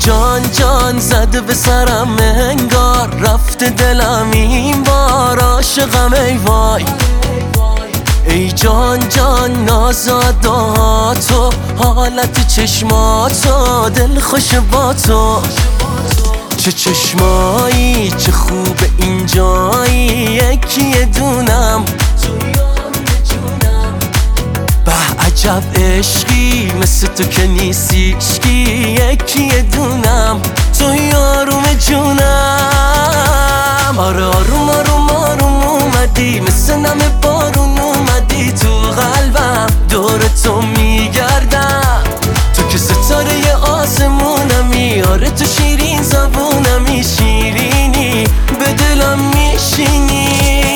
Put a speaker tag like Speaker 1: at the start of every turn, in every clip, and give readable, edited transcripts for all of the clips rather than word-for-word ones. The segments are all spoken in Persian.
Speaker 1: جان جان زده به سرم انگار رفته دلم این بار عاشقم ای وای. ای جان جان نازاداتو حالت چشماتو دل خوش با تو. چه چشمایی چه خوب اینجایی یکی دونم به عجب عشقی مثل تو که نیستیشکی یکی دونم تو یاروم جونم. آره آروم آروم آروم اومدی مثل نم بارون اومدی تو قلبم دور تو میگردم تو که ستاره آسمونمی. آره تو شیرین زبونمی شیرینی به دلم میشینی.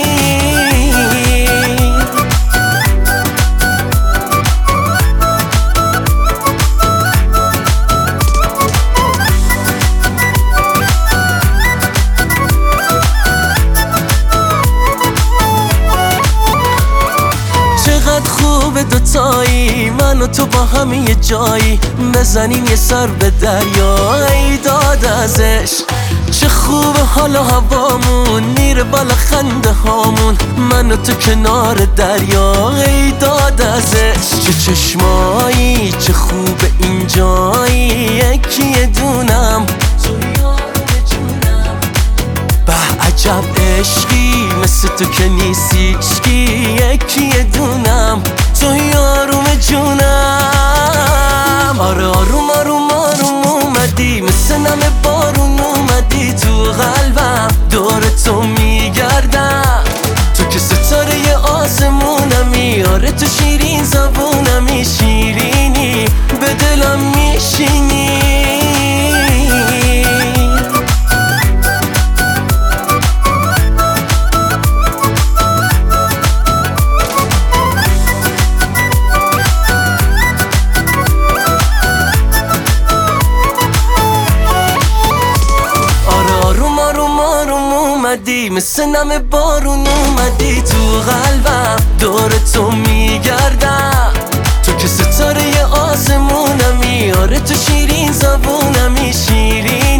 Speaker 1: خوب دوتایی من و تو با هم یه جایی بزنیم یه سر به دریا ای داد ازش. چه خوب حال هوامون میره بالا خنده هامون من و تو کنار دریا ای داد ازش. چه چشمایی چه خوب اینجایی یکی دونم به عجب عشقی مثل تو که نیستیشکی یکی دونم تو یاروم جونم. آره آروم آروم آروم اومدی مثل نم بارون اومدی تو قلبم دور تو میگردم تو که ستاره آسمونمی. آره تو شیرین زبونمی شیرینی به دلم میشینی. مثل نم بارون اومدی تو قلبم دور تو میگردم تو که ستاره آسمونمی. آره تو شیرین زبونمی شیرین